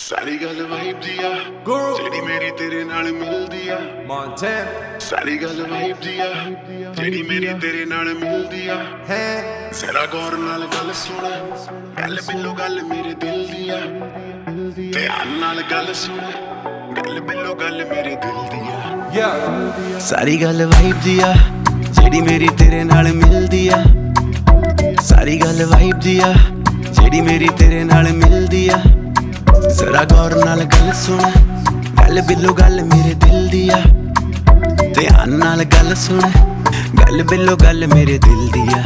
ਸਾਰੀ ਗੱਲ ਵਾਈਬ ਦੀ ਆ ਜਿਹੜੀ ਮੇਰੀ ਤੇਰੇ ਨਾਲ ਮਿਲਦੀ ਆ Montana ਸਾਰੀ ਗੱਲ ਵਾਈਬ ਦੀ ਆ ਜਿਹੜੀ ਮੇਰੀ ਤੇਰੇ ਨਾਲ ਮਿਲਦੀ ਆ ਜ਼ਰਾ ਗੌਰ ਨਾਲ ਗੱਲ ਸੁਣ ਗੱਲ ਬਿੱਲੋ ਗੱਲ ਮੇਰੇ ਦਿਲ ਦੀ ਆ ਧਿਆਨ ਨਾਲ ਗੱਲ ਸੁਣ ਗੱਲ ਬਿੱਲੋ ਗੱਲ ਮੇਰੇ ਦਿਲ ਦੀ ਆ ਸਾਰੀ ਗੱਲ ਵਾਈਬ ਦੀ ਆ ਜਿਹੜੀ ਮੇਰੀ ਤੇਰੇ ਨਾਲ ਮਿਲਦੀ ਆ ਸਾਰੀ ਗੱਲ ਵਾਈਬ ਦੀ ਆ ਜਿਹੜੀ ਮੇਰੀ ਤੇਰੇ ਨਾਲ ਮਿਲਦੀ ਆ ਜ਼ਰਾ ਗੌਰ ਨਾਲ ਗੱਲ ਸੁਣ ਗੱਲ ਬਿੱਲੋ ਗੱਲ ਮੇਰੇ ਦਿਲ ਦੀ ਆ ਧਿਆਨ ਨਾਲ ਗੱਲ ਸੁਣ ਗੱਲ ਬਿੱਲੋ ਗੱਲ ਮੇਰੇ ਦਿਲ ਦੀ ਆ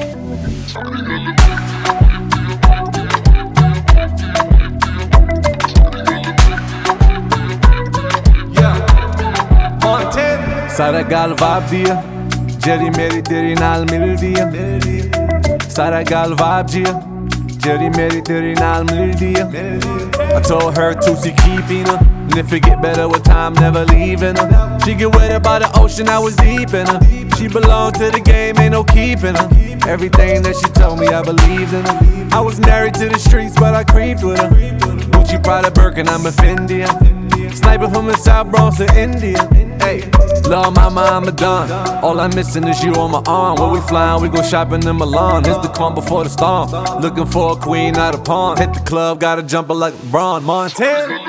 ਸਾਰਾ ਗੱਲ ਵਾਈਬ ਦੀ ਆ ਜਿਹੜੀ ਮੇਰੀ ਤੇਰੇ ਨਾਲ ਮਿਲਦੀ ਆ ਸਾਰਾ ਗੱਲ ਵਾਈਬ ਦੀ ਆ ਜਿਹੜੀ ਮੇਰੀ ਤੇਰੇ ਨਾਲ ਮਿਲਦੀ ਆ I told her to see keeping her and if it get better with time, never leaving her. She get wetter by the ocean, I was deep in her. She belonged to the game, ain't no keeping her. Everything that she told me, I believed in her. I was married to the streets, but I creeped with her. Gucci, Prada, Birkin, I'm a Fendi. Sniper from the South Bronx to India. Hey, love mama, I'm a don. All I'm missing is you on my arm. Where we flying, we go shopping in Milan. It's the calm before the storm. Looking for a queen, not a pawn. Hit the club, gotta jump her like LeBron. Montana.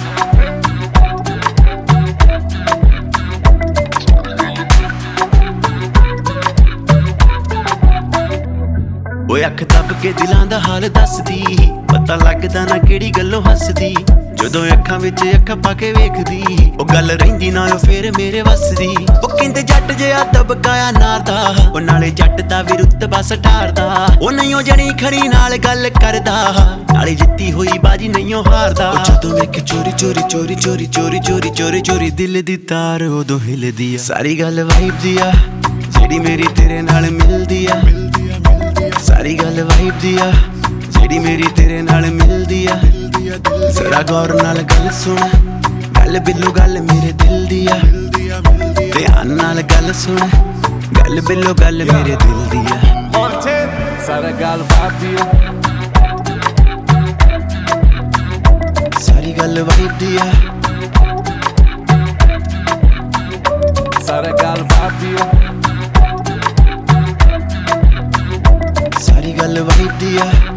ਓਏ ਅੱਖ ਤੱਕ ਕੇ ਦਿਲਾਂ ਦਾ ਹਾਲ ਦੱਸਦੀ ਪਤਾ ਲੱਗਦਾ ਨਾ ਕਿਹੜੀ ਗੱਲੋਂ ਹੱਸਦੀ ਜਦੋਂ ਅੱਖਾਂ ਵਿੱਚ ਅੱਖਾਂ ਪਾ ਕੇ ਵੇਖਦੀ ਉਹ ਗੱਲ ਰਹਿੰਦੀ ਨਾ ਉਹ ਫੇਰ ਮੇਰੇ ਵੱਸਦੀ ਉਹ ਕਹਿੰਦੇ ਜੱਟ ਜਿਹਾ ਦਬਕਾਇਆ ਨਾਰਦਾ ਉਹ ਨਾਲੇ ਜੱਟ ਦਾ ਵੀ ਰੁਤਬਾ ਸਟਾਰਦਾ ਉਹ ਨਹੀਂ ਉਹ ਜਣੀ ਖੜੀ ਨਾਲ ਗੱਲ ਕਰਦਾ ਨਾਲੇ ਜਿੱਤੀ ਹੋਈ ਬਾਜੀ ਨਹੀਂ ਉਹ ਹਾਰਦਾ ਜਦੋਂ ਵੇਖ ਚੋਰੀ ਚੋਰੀ ਚੋਰੀ ਚੋਰੀ ਚੋਰੀ ਚੋਰੀ ਚੋਰੀ ਚੋਰੀ ਦਿਲ ਦੀ ਤਾਰ ਉਦੋਂ ਹਿਲਦੀ ਆ ਸਾਰੀ ਗੱਲ ਵਾਈਬ ਦੀ ਆ ਜਿਹੜੀ ਮੇਰੀ ਤੇਰੇ ਨਾਲ ਮਿਲਦੀ ਆ ਸਾਰੀ ਗੱਲ ਵਾਈਬ ਦੀ ਆ ਜਿਹੜੀ ਮੇਰੀ ਤੇਰੇ ਨਾਲ ਮਿਲਦੀ ਆ ਜ਼ਰਾ ਗੌਰ ਨਾਲ ਗੱਲ ਸੁਣ ਗੱਲ ਬਿੱਲੋ ਗੱਲ ਮੇਰੇ ਦਿਲ ਦੀ ਆ ਧਿਆਨ ਨਾਲ ਗੱਲ ਸੁਣ ਗੱਲ ਬਿੱਲੋ ਗੱਲ ਮੇਰੇ ਦਿਲ ਦੀ ਆ ਸਾਰਾ ਗੱਲ ਵਾਈਬ ਦੀ ਆ ਸਾਰੀ ਗੱਲ ਵਾਈਬ ਦੀ ਆ ਸਾਰਾ ਗੱਲ ਵਾਈਬ ਦੀ ਆ ਸਾਰੀ ਗੱਲ ਵਾਈਬ ਦੀ ਆ